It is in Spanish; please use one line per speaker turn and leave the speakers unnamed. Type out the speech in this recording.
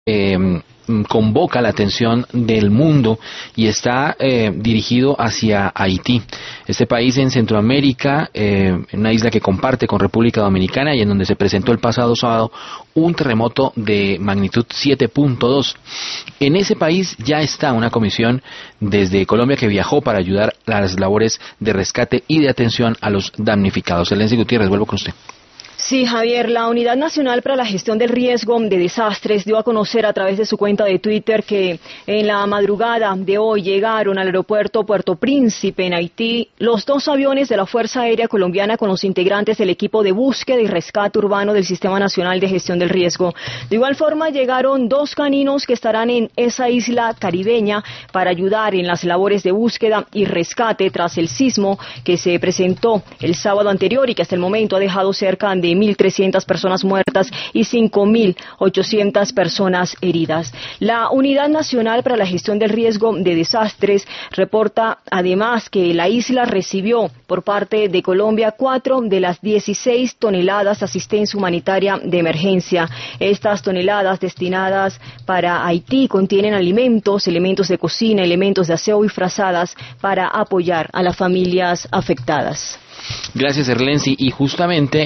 convoca la atención del mundo y está dirigido hacia Haití. Este país en Centroamérica, en una isla que comparte con República Dominicana y en donde se presentó el pasado sábado un terremoto de magnitud 7.2. En ese país ya está una comisión desde Colombia que viajó para ayudar a las labores de rescate y de atención a los damnificados. Elena Gutiérrez, vuelvo con usted.
Sí, Javier, la Unidad Nacional para la Gestión del Riesgo de Desastres dio a conocer a través de su cuenta de Twitter que en la madrugada de hoy llegaron al aeropuerto Puerto Príncipe en Haití los 2 aviones de la Fuerza Aérea Colombiana con los integrantes del equipo de búsqueda y rescate urbano del Sistema Nacional de Gestión del Riesgo. De igual forma llegaron 2 caninos que estarán en esa isla caribeña para ayudar en las labores de búsqueda y rescate tras el sismo que se presentó el sábado anterior y que hasta el momento ha dejado cerca de 1.300 personas muertas y 5.800 personas heridas. La Unidad Nacional para la Gestión del Riesgo de Desastres reporta además que la isla recibió por parte de Colombia 4 de las 16 toneladas de asistencia humanitaria de emergencia. Estas toneladas destinadas para Haití contienen alimentos, elementos de cocina, elementos de aseo y frazadas para apoyar a las familias afectadas.
Gracias, Erlensi. Y justamente